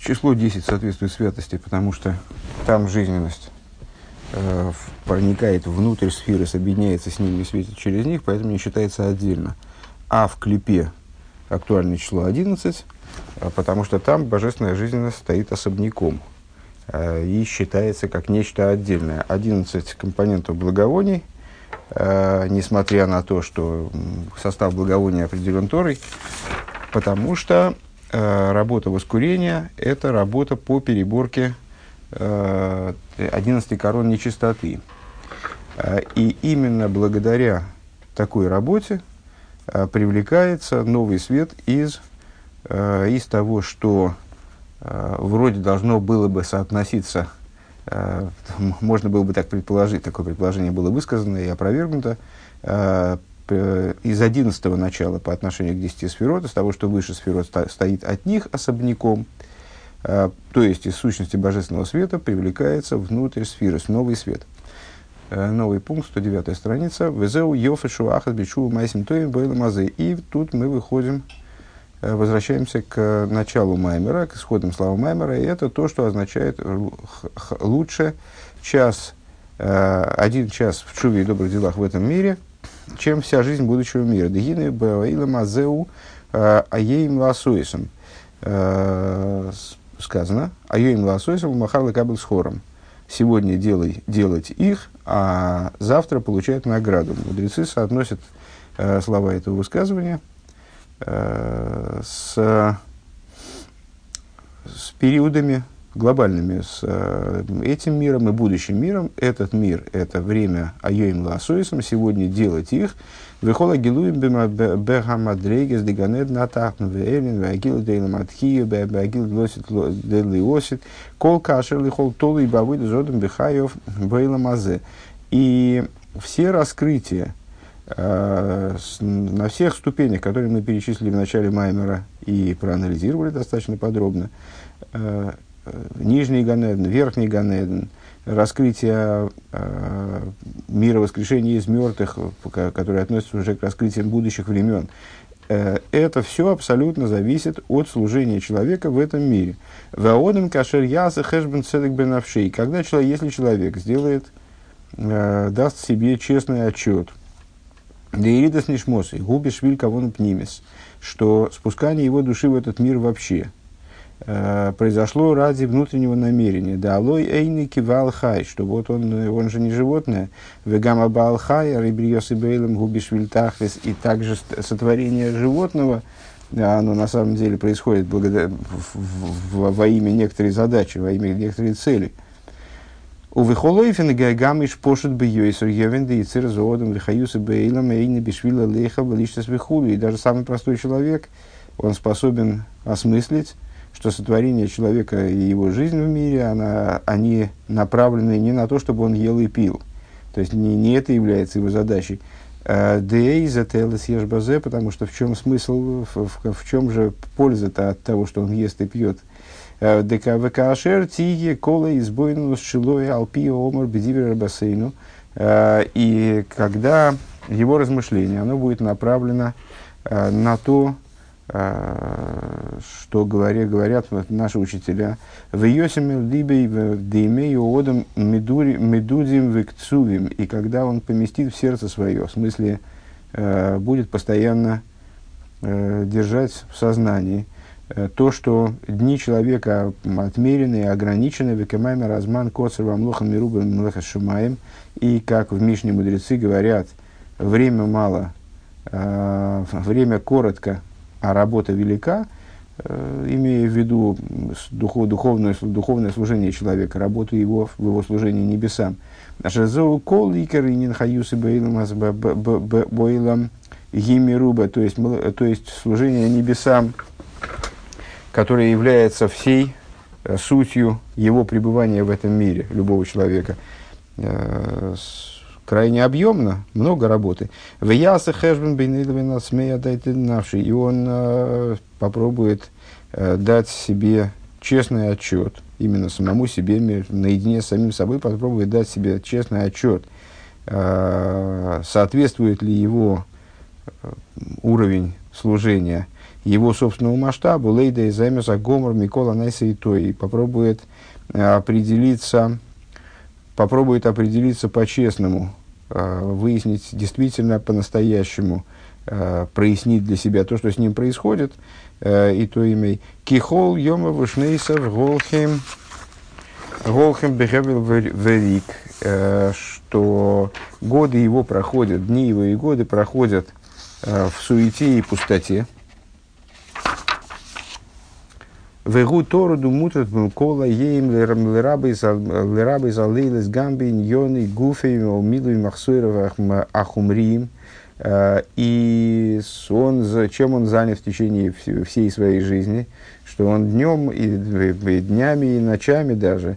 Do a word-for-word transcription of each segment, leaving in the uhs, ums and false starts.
Число десять соответствует святости, потому что там жизненность э, проникает внутрь сферы, соединяется с ними и светит через них, поэтому не считается отдельно. А в клипе актуальное число одиннадцать, э, потому что там божественная жизненность стоит особняком э, и считается как нечто отдельное. одиннадцать компонентов благовоний, э, несмотря на то, что состав благовония определен Торой, потому что работа воскурения – это работа по переборке э, одиннадцати корон нечистоты. И именно благодаря такой работе э, привлекается новый свет из, э, из того, что э, вроде должно было бы соотноситься, э, можно было бы так предположить, такое предположение было высказано и опровергнуто, э, из одиннадцатого начала по отношению к десяти сферот, из того, что выше сферот ста- стоит от них особняком, э, то есть из сущности божественного света привлекается внутрь сферы, новый свет. Э, новый пункт, сто девятая страница. «Везеу йофешу ахат бичу майсим тоим бэйлам азе». И тут мы выходим, э, возвращаемся к началу Маймера, к исходным словам Маймера, и это то, что означает лучше час, э, один час в чуве и добрых делах в этом мире, чем вся жизнь будущего мира. Дегины баилам азеу аеим ласуисом. Сказано, аеим ласуисом махарлы кабель с хором. Сегодня делай, делать их, а завтра получают награду. Мудрецы соотносят э, слова этого высказывания э, с, с периодами глобальными, с э, этим миром и будущим миром. Этот мир – это время айоим лаасоисом, сегодня делать их. Вехола гилуим бехамадрейгес деганед натахн веэлин веагил дейлам атхию беагил лосит делиосит кол кашер лихол толы и бавыд зодом бехаев бейлам азе. И все раскрытия э, с, на всех ступенях, которые мы перечислили в начале Маймера и проанализировали достаточно подробно, э, Нижний Ганеден, Верхний Ганеден, раскрытие э, мира воскрешения из мертвых, которые относятся уже к раскрытиям будущих времен. Э, это все абсолютно зависит от служения человека в этом мире. Ваодам кашер яса хэшбен цедек бенавшей. Когда человек, если человек сделает, э, даст себе честный отчет, деиридас нишмосы, губишь виль кого пнимес, что спускание его души в этот мир вообще произошло ради внутреннего намерения. Да алой эйни кивал хай, что вот он, он же не животное. Вегама баал хай, рибриос и бейлем губиш вильтахлес. И также сотворение животного, оно на самом деле происходит благодаря, во имя некоторой задачи, во имя некоторой цели. У вихолойфен гайгамиш пошут бы йойсер йовенды и цир зоодом лихаюса бейлем эйни бишвила леха балиштас вихули. И даже самый простой человек, он способен осмыслить, что сотворение человека и его жизнь в мире, она, они направлены не на то, чтобы он ел и пил. То есть, не, не это является его задачей. Дэй, потому что в чем смысл, в, в, в чем же польза-то от того, что он ест и пьет? ДКВКшер, тиге, кола, избойну, шилой, алпио, омар, бедивер, бассейну. И когда его размышление, оно будет направлено на то, что говорят, говорят наши учителя, в Йосиме либей в дейме одам медудим викцувим, и когда он поместит в сердце свое, в смысле э, будет постоянно э, держать в сознании э, то, что дни человека отмерены и ограничены, векемайме разман коцер вамлохан мирубам млеха шумаем, и как в Мишне мудрецы говорят, время мало, э, время коротко, а работа велика, э, имея в виду духов, духовное, духовное служение человека, работу его в его служении небесам. Шазоу кол икаринин хаюсы боилам гимируба, то есть, то есть служение небесам, которое является всей э, сутью его пребывания в этом мире, любого человека. Э, крайне объемно, много работы. И он э, попробует э, дать себе честный отчет, именно самому себе, наедине с самим собой, попробует дать себе честный отчет, э, соответствует ли его уровень служения его собственного масштаба, лейда и займется гомор Микола Найса и той, и попробует определиться, попробует определиться по-честному, выяснить действительно по-настоящему, прояснить для себя то, что с ним происходит, и то имя Кихол Йома Вышнейсов Голхем Голхем Бехевел Верик, что годы его проходят, дни его и годы проходят в суете и пустоте. Вегу Тору думутрат кола еим лерабы залейлес гамби ньоны гуфей милуй махсуиров ахумриим. И он, чем он занят в течение всей своей жизни, что он днем и, и днями и ночами даже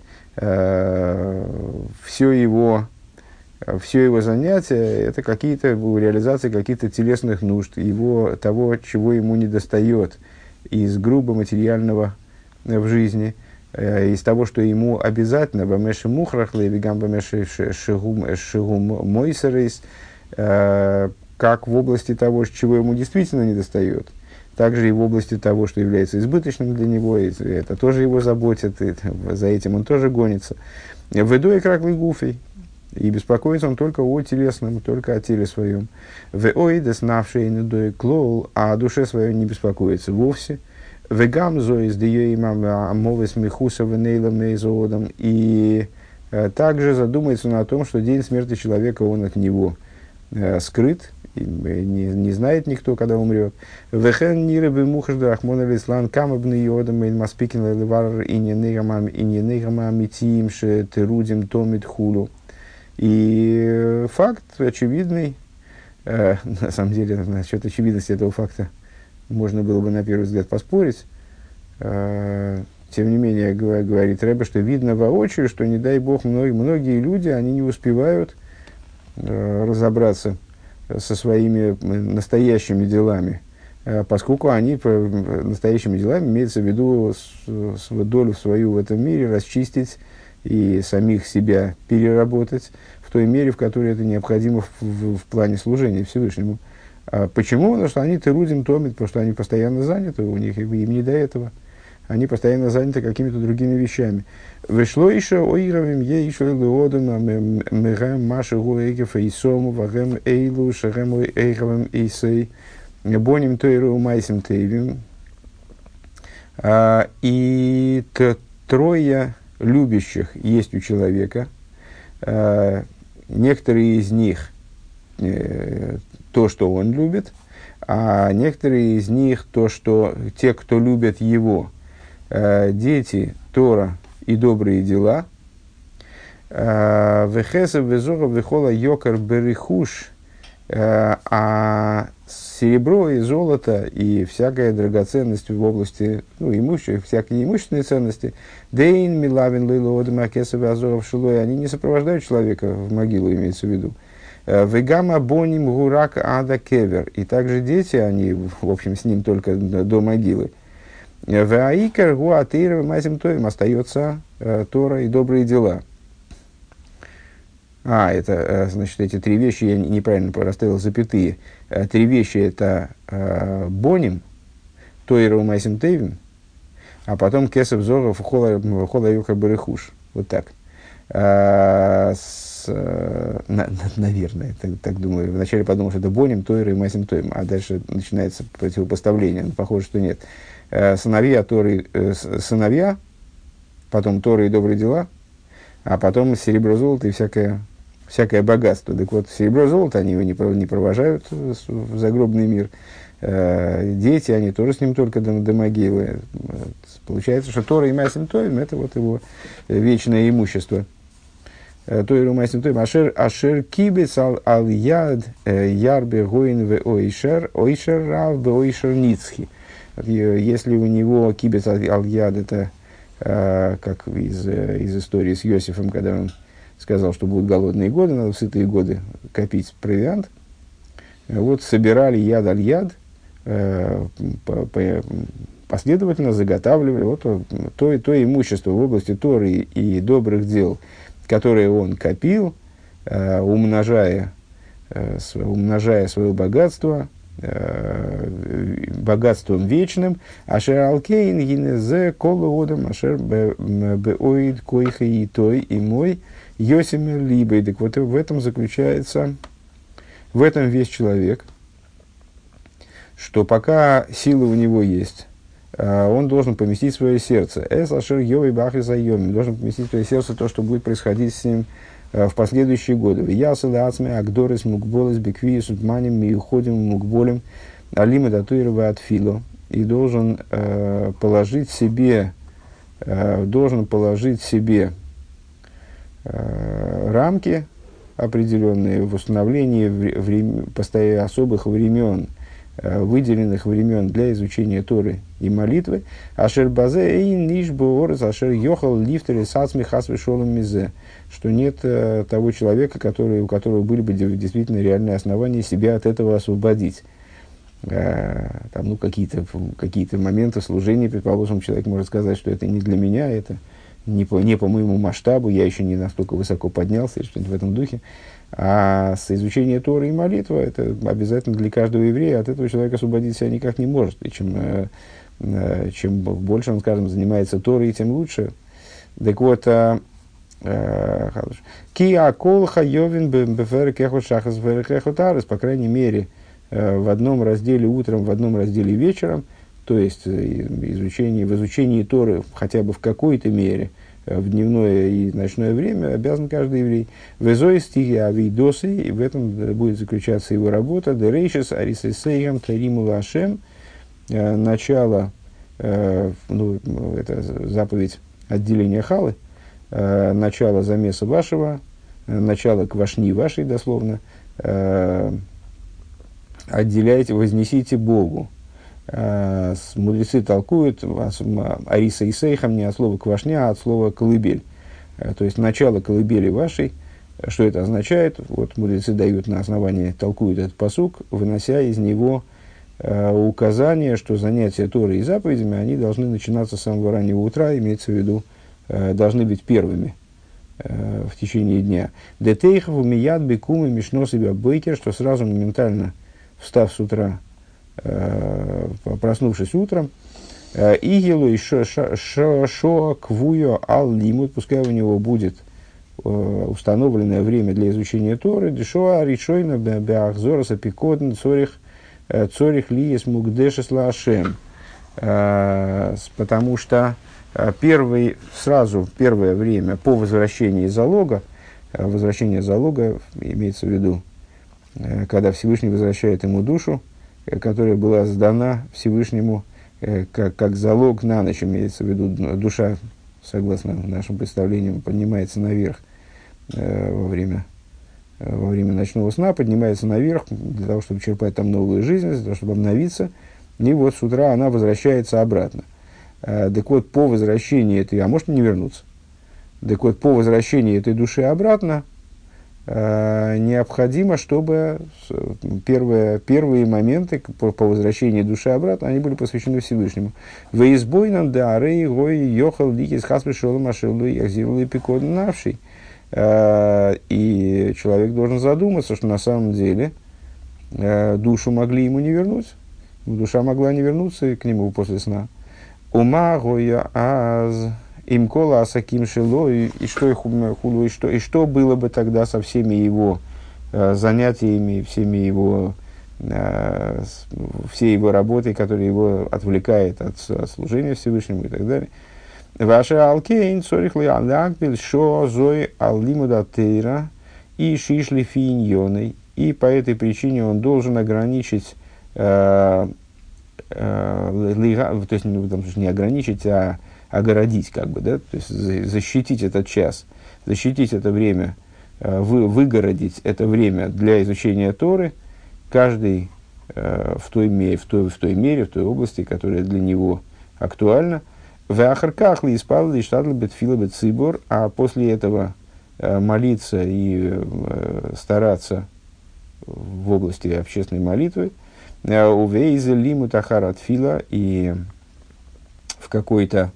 все его все его занятия это какие-то реализации каких-то телесных нужд, его того, чего ему недостает из грубо материального в жизни, из того, что ему обязательно, бамеши мухрах, левигам бамеши шигум мойсерейс, как в области того, чего ему действительно недостает, также и в области того, что является избыточным для него, и это тоже его заботит, и за этим он тоже гонится. Ведой краклый гуфей, и беспокоится он только о телесном, только о теле своем. Веой деснавший недой клоул, а о душе своей не беспокоится вовсе. Вегам зоис диеимам амовес михуса венейлам мейзоодам, и также задумается он о том, что день смерти человека он от него скрыт, и не, не знает никто, когда умрет. Вехен ниры бемухажда ахмона лислан камабны йодам мейн маспикин левар и не негамам и не негамам митиим ше терудим томит хулу. И факт очевидный, э, на самом деле, насчет очевидности этого факта можно было бы на первый взгляд поспорить. Э, тем не менее, говорит Ребе, что видно воочию, что, не дай бог, многие, многие люди, они не успевают э, разобраться со своими настоящими делами, э, поскольку они по настоящими делами имеется в виду с, с долю свою в этом мире расчистить и самих себя переработать в той мере, в которой это необходимо в, в, в плане служения Всевышнему. А почему? Потому что они тырудим томит, потому что они постоянно заняты, у них им не до этого. Они постоянно заняты какими-то другими вещами. Вышло еще оировим е еще леодом мегем маши гуэгев и сому вагем эйлу шагем эйхавем эйсей боним тойру майсим тейвим. И трое любящих есть у человека. Некоторые из них то, что он любит, а некоторые из них то, что те, кто любят его, дети, Тора и добрые дела. Вехесев везора вехола йокар берихуш, а серебро и золото и всякая драгоценность в области, ну, имущества, всякие имущественные ценности, дейн милавин лилоодам акесов азоров шилой, они не сопровождают человека в могилу, имеется в виду. Вегама боним гурак ада кевер, и также дети, они, в общем, с ним только до могилы. Ваикер гуатейр мазим тоим, остается э, Тора и добрые дела. А, это, э, значит, эти три вещи, я неправильно расставил запятые. Э, три вещи это э, боним, Тойра мазим тейвим, а потом кесов зоров хола юка барыхуш. Вот так. Э, с, э, на, наверное, так, так думаю. Вначале подумал, что это боним, Тойра и мазим тоим, а дальше начинается противопоставление. Но похоже, что нет. Сыновья, Торы, э, сыновья, потом Торы и добрые дела, а потом серебро, золото и всякое, всякое богатство. Так вот, серебро, золото они его не, не провожают в загробный мир. Э, дети, они тоже с ним только до, до могилы. Получается, что Тора и Майсим Тоим – это вот его вечное имущество. Тойру Майсим Тоим. Ашер, ашер кибец ал яд ярбе гоин ве ойшер, ойшер рав бе ойшер ницхи. Если у него кибец аль-яд, это э, как из, из истории с Йосифом, когда он сказал, что будут голодные годы, надо в сытые годы копить провиант. Вот собирали яд аль-яд, э, по, по, последовательно заготавливали вот то, то, то имущество в области Торы и добрых дел, которое он копил, э, умножая, э, умножая свое богатство, богатством вечным, ашер алкейн гинезе колоодом, ашер беоид койха и той и мой йосимер либой. Так вот в этом заключается, в этом весь человек, что пока силы у него есть, он должен поместить свое сердце. Эс ашер йовей бахрис айоми, должен поместить в свое сердце то, что будет происходить с ним в последующие годы. Ясалы ацме агдорис мукболес бекви судманим миуходим мукболем алима датуирова от фило. И должен э, положить себе, э, должен положить себе э, рамки определенные в установлении врем, постоянно особых времен, э, выделенных времен для изучения Торы и молитвы. Ашер базе эйн ниш боорес ашер йохал лифтери сацми хасве шолом мизе. Что нет э, того человека, который, у которого были бы действительно реальные основания себя от этого освободить. Э, там, ну, какие-то, какие-то моменты служения, предположим, человек может сказать, что это не для меня, это не по, не по моему масштабу, я еще не настолько высоко поднялся, или что-нибудь в этом духе. А с изучения Торы и молитвы, это обязательно для каждого еврея, от этого человек освободить себя никак не может. И чем, э, э, чем больше он, скажем, занимается Торой, тем лучше. Так вот, э, Киа колха йовин бефер кехот шахас бефер кехот арес, по крайней мере, в одном разделе утром, в одном разделе вечером, то есть изучение, в изучении Торы хотя бы в какой-то мере в дневное и ночное время обязан каждый еврей. Везой стиги авидосы, и в этом будет заключаться его работа. Дерейшес арисесейгам тариму лашем, начало, ну, это заповедь отделения халы, начало замеса вашего, начало квашни вашей, дословно, отделяйте, вознесите Богу. Мудрецы толкуют ариса и сейхам не от слова квашня, а от слова колыбель. То есть начало колыбели вашей. Что это означает? Вот мудрецы дают на основании, толкуют этот пасук, вынося из него указание, что занятия Торой и заповедями, они должны начинаться с самого раннего утра, имеется в виду, должны быть первыми э, в течение дня. Детейхов умият бекумы мишно себя бейкер, что сразу моментально, встав с утра, э, проснувшись утром, игилу и шо квуё ал лимут, пускай у него будет э, установленное время для изучения Торы, дешоа ришойна беахзораса пикодн цорих цорих лиес мугдешес лашем, потому что Первый, сразу, первое время по возвращении залога, возвращение залога имеется в виду, когда Всевышний возвращает ему душу, которая была сдана Всевышнему как, как залог на ночь, имеется в виду душа, согласно нашим представлениям, поднимается наверх во время, во время ночного сна, поднимается наверх для того, чтобы черпать там новую жизнь, для того, чтобы обновиться, и вот с утра она возвращается обратно. Так вот, по возвращении этой, а может не вернуться, так вот, по возвращении этой души обратно э, необходимо, чтобы первые, первые моменты по, по возвращению души обратно, они были посвящены Всевышнему. «Веизбойнан да арей гой йохал ликис хаспи шолом ашелу яхзиру лепикод навший». И человек должен задуматься, что на самом деле э, душу могли ему не вернуть. Душа могла не вернуться к нему после сна. Ума гоя аз имкола асаким шило, и что их хулу, и что, и что было бы тогда со всеми его э, занятиями, всеми его э, с, всей его работой, которая его отвлекает от, от служения Всевышнему и так далее. Ваша алкейн цорихли алякбель шо зой аллимудатейра и шишли финьоной, и по этой причине он должен ограничить э, то есть не ограничить, а огородить, как бы, да, то есть защитить этот час, защитить это время, вы, выгородить это время для изучения Торы, каждый в той, мере, в, той, в той мере, в той области, которая для него актуальна. В ахарках ли испалли штадли бетфила бетцибор, а после этого молиться и стараться в области общественной молитвы, увейзе лиму тахарат фила, и в какой-то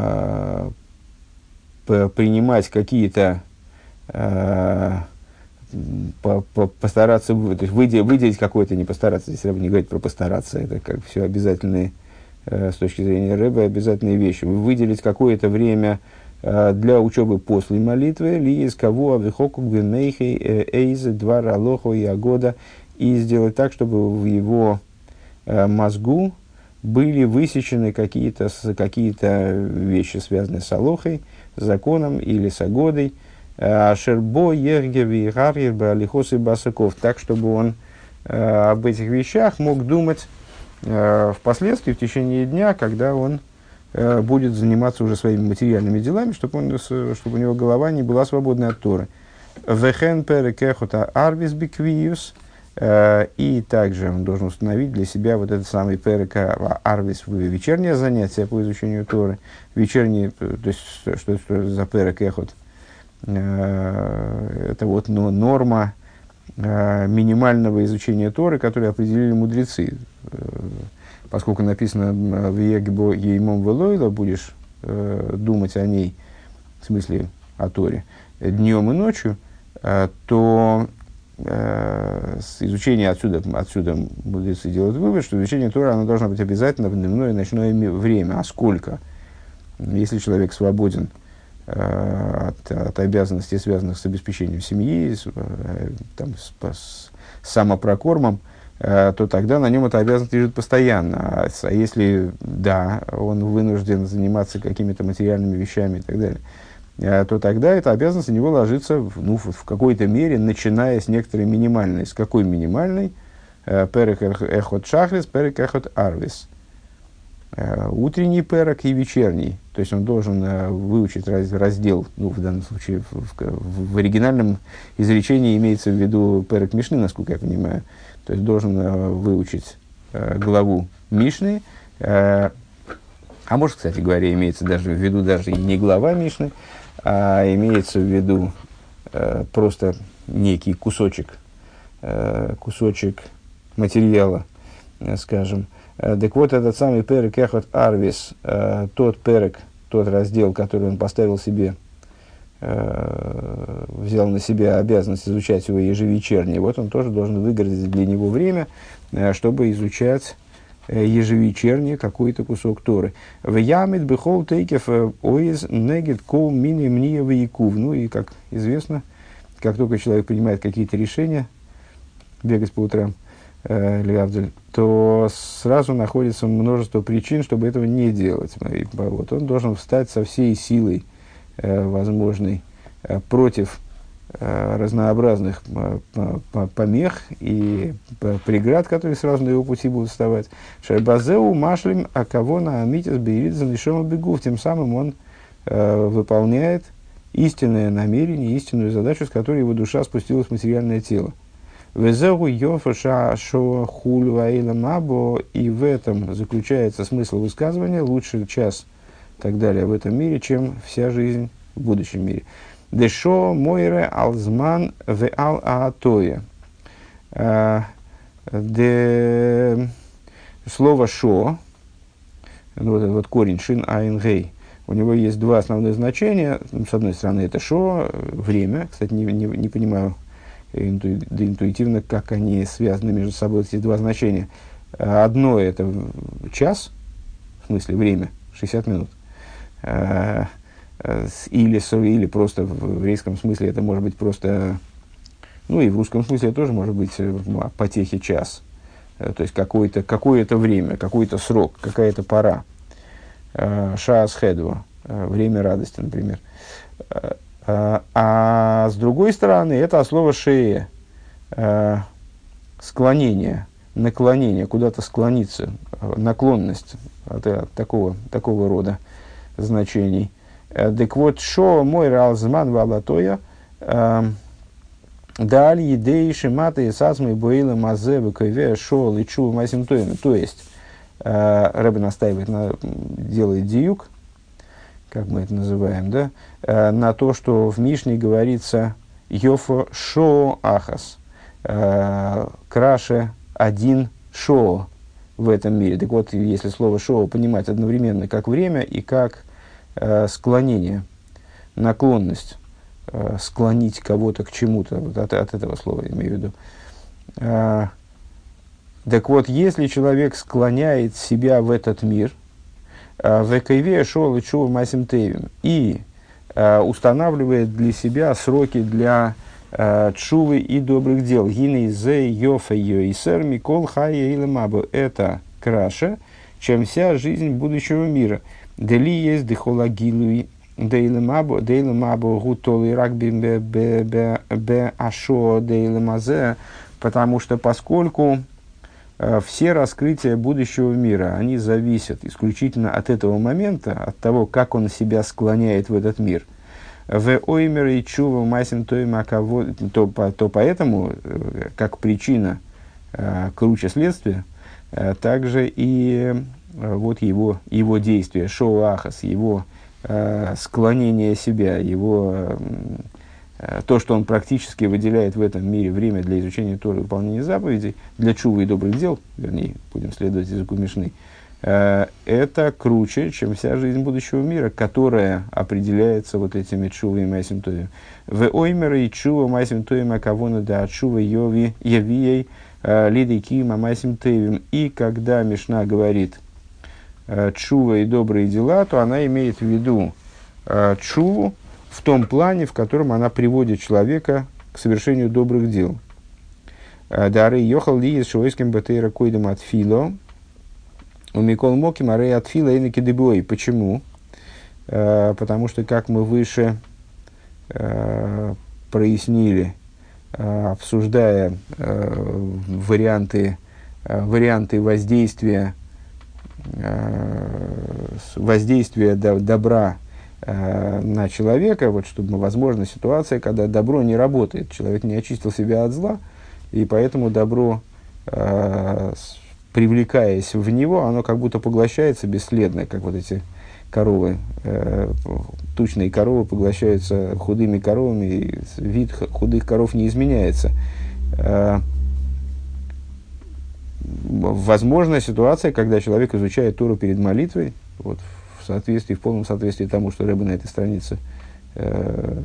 э, принимать какие-то э, по, по, постараться, то есть выделить, выделить какое-то, не постараться, здесь Рэбе не говорит про постараться, это как все обязательные, э, с точки зрения Рэбе, обязательные вещи. Выделить какое-то время э, для учебы после молитвы, ли из кого авихоку гвенейхей эйзе два ралохо и агода, и сделать так, чтобы в его э, мозгу были высечены какие-то, какие-то вещи, связанные с алохой, с законом или с агодой, Шербо, Ергеви, Гарьерба, Алихос и Басаков, так, чтобы он э, об этих вещах мог думать э, впоследствии, в течение дня, когда он э, будет заниматься уже своими материальными делами, чтобы, он, чтобы у него голова не была свободной от Торы. Вехен перекехота арвис биквиюс, и также он должен установить для себя вот этот самый перека арвис, вечернее занятие по изучению Торы, вечернее, то есть что, что за перекехот. Это вот но, норма э, минимального изучения Торы, которую определили мудрецы. Э, поскольку написано в Егбо Еймом Велойла, будешь э, думать о ней, в смысле о Торе, днем и ночью, э, то э, изучение отсюда, отсюда мудрецы делают вывод, что изучение Торы оно должно быть обязательно в дневное и ночное время. А сколько? Если человек свободен От, от обязанностей, связанных с обеспечением семьи, с, там, с, с самопрокормом, то тогда на нем эта обязанность лежит постоянно. А если, да, он вынужден заниматься какими-то материальными вещами и так далее, то тогда эта обязанность на него ложится в, ну, в какой-то мере, начиная с некоторой минимальной. С какой минимальной? Перек эхот шахрис, перек эхот арвис. Утренний перек и вечерний. То есть он должен uh, выучить раз, раздел, ну, в данном случае в, в, в оригинальном изречении имеется в виду перек Мишны, насколько я понимаю. То есть должен uh, выучить uh, главу Мишны. Uh, а может, кстати говоря, имеется даже в виду даже и не глава Мишны, а имеется в виду uh, просто некий кусочек, uh, кусочек материала, uh, скажем. Так вот, этот самый перек эхот арвис, э, тот перек, тот раздел, который он поставил себе, э, взял на себя обязанность изучать его ежевечерне, вот он тоже должен выгородить для него время, э, чтобы изучать э, ежевечерне какой-то кусок Торы. В ямит бехол тейкев оиз негет кол мини мне вейкув. Ну и, как известно, как только человек принимает какие-то решения, бегать по утрам, Лявдель, то сразу находится множество причин, чтобы этого не делать. И, вот, он должен встать со всей силой э, возможной э, против э, разнообразных э, помех и э, преград, которые сразу на его пути будут вставать. Шайбазеу машлим акавона амитис беиридзан лишома бегув. Тем самым он э, выполняет истинное намерение, истинную задачу, с которой его душа спустилась в материальное тело. И в этом заключается смысл высказывания «лучший час» и так далее в этом мире, чем вся жизнь в будущем мире. Дешо мойре алзман ве ал аатоя. Слово «шо», вот, вот корень «шин айн гей», у него есть два основных значения. С одной стороны, это «шо», время. Кстати, не, не, не понимаю, Инту, да интуитивно, как они связаны между собой, эти два значения. Одно – это час, в смысле время, шестьдесят минут. Или, или просто в еврейском смысле это может быть просто, ну и в русском смысле это тоже может быть потехи час. То есть какое-то, какое-то время, какой-то срок, какая-то пора. Шаас хедва, время радости, например. А, а с другой стороны, это слово «шея», э, склонение, наклонение, куда-то склониться, наклонность от, от такого, такого рода значений. Так вот, «шо мой ралзман валатоя, даль едей шиматы и сазмы боила мазе выкойве шо личу масимтоину». То есть, э, Рэбе настаивает, на, делает диюк, как мы это называем, да, э, на то, что в Мишне говорится «Йофо шо ахас», э, краше один шо в этом мире. Так вот, если слово «шо» понимать одновременно как время и как э, склонение, наклонность, э, склонить кого-то к чему-то, вот от, от этого слова я имею в виду. А, так вот, если человек склоняет себя в этот мир, в Экайве шел и чува масим тевим, и э, устанавливает для себя сроки для э, чувы и добрых дел. Гиней зе йофа йойсер микол хая или мабу. Это краше, чем вся жизнь будущего мира. Дели есть дехола гилуи дейли мабу дейли мабу гутоли ракби бе бе бе ашо дейли мазе, потому что поскольку все раскрытия будущего мира, они зависят исключительно от этого момента, от того, как он себя склоняет в этот мир. В оймер и чува масим то, то поэтому, как причина круче следствия, также и вот его, его действия, шоу ахас, его склонение себя, его то, что он практически выделяет в этом мире время для изучения Торы и выполнения заповедей, для чувы и добрых дел, вернее, будем следовать языку Мишны, э, это круче, чем вся жизнь будущего мира, которая определяется вот этими чувой и майсим товим. В оймеры и чува майсим товим акавона да чува йови явией лидей кима майсим товим. И когда Мишна говорит э, чува и добрые дела, то она имеет в виду э, чуву, в том плане, в котором она приводит человека к совершению добрых дел. Дары йохал ли из шойским бетейра койдем от фило, у Микол Моким арей от фила и накидебой. Почему? Потому что, как мы выше прояснили, обсуждая варианты, варианты воздействия, воздействия добра на человека, вот, чтобы возможна ситуация, когда добро не работает, человек не очистил себя от зла, и поэтому добро, э, привлекаясь в него, оно как будто поглощается бесследно, как вот эти коровы, э, тучные коровы поглощаются худыми коровами, и вид худых коров не изменяется. Э, возможна ситуация, когда человек изучает Тору перед молитвой, вот, в соответствии, в полном соответствии тому, что Рэбе на этой странице э,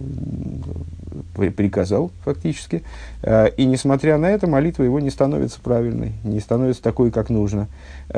приказал фактически. Э, и несмотря на это, молитва его не становится правильной, не становится такой, как нужно. И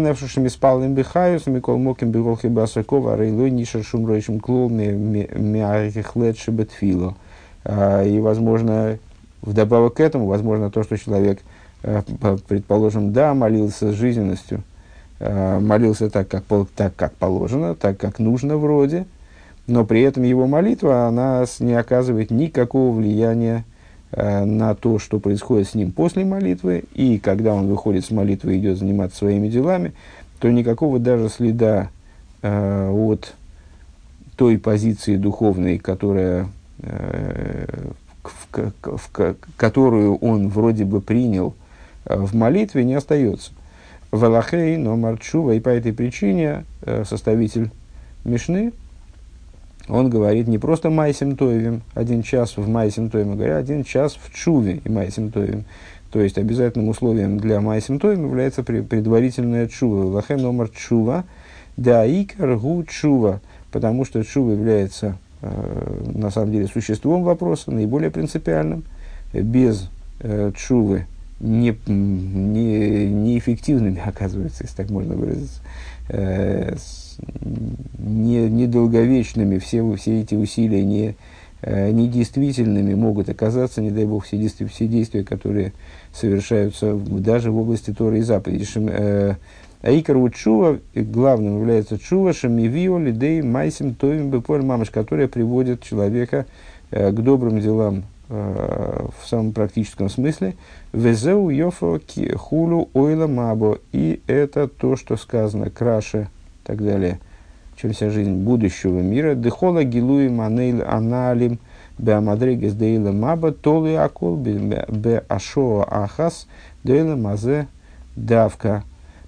возможно, вдобавок к этому, возможно, то, что человек, предположим, да, молился с жизненностью, молился так как, так, как положено, так, как нужно вроде, но при этом его молитва, она не оказывает никакого влияния э, на то, что происходит с ним после молитвы, и когда он выходит с молитвы и идет заниматься своими делами, то никакого даже следа э, от той позиции духовной, которая, э, в, в, в, которую он вроде бы принял э, в молитве, не остается. Валахей, но Марчува, и по этой причине э, составитель Мишны, он говорит не просто Майсим Тойвим, один час в Майсим Тойвим, а говорит один час в Чуве и Майсим Тойвим. То есть обязательным условием для Майсим Тойвим является предварительная Чува. Валахей, но Марчува, да икар гу Чува, потому что Чува является э, на самом деле существом вопроса, наиболее принципиальным. Без э, Чувы Не, не, неэффективными, оказывается, если так можно выразиться, э, с, не, недолговечными, все, все эти усилия не, э, недействительными могут оказаться, не дай бог, все действия, все действия, которые совершаются даже в области Торы и заповедей. Аикар вот чува, главным является чува, шамивио лидей майсим товим беполь мамаш, которая приводит человека э, к добрым делам, в самом практическом смысле, везеу йофо хулу ойла мабо, и это то, что сказано краше, и так далее, чем вся жизнь будущего мира. Дехола гилуи манейл аналим беамадрегес дейла маба толы акол бе ашоа ахас дейла мазе давка,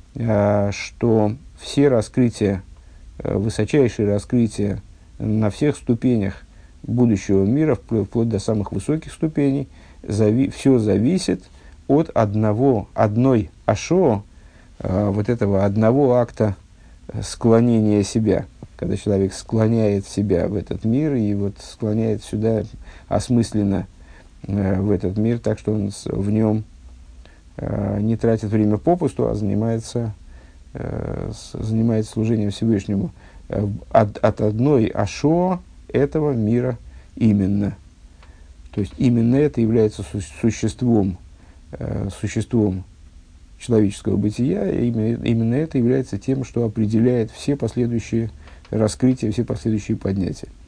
что все раскрытия, высочайшие раскрытия на всех ступенях будущего мира, вплоть до самых высоких ступеней, зави, все зависит от одного, одной ашо, э, вот этого одного акта склонения себя. когда человек склоняет себя в этот мир и вот склоняет сюда осмысленно э, в этот мир, так что он с, в нем э, не тратит время попусту, а занимается, э, с, занимается служением Всевышнему э, от, от одной ашо этого мира именно. То есть именно это является су- существом, э, существом человеческого бытия, и именно, именно это является тем, что определяет все последующие раскрытия, все последующие поднятия.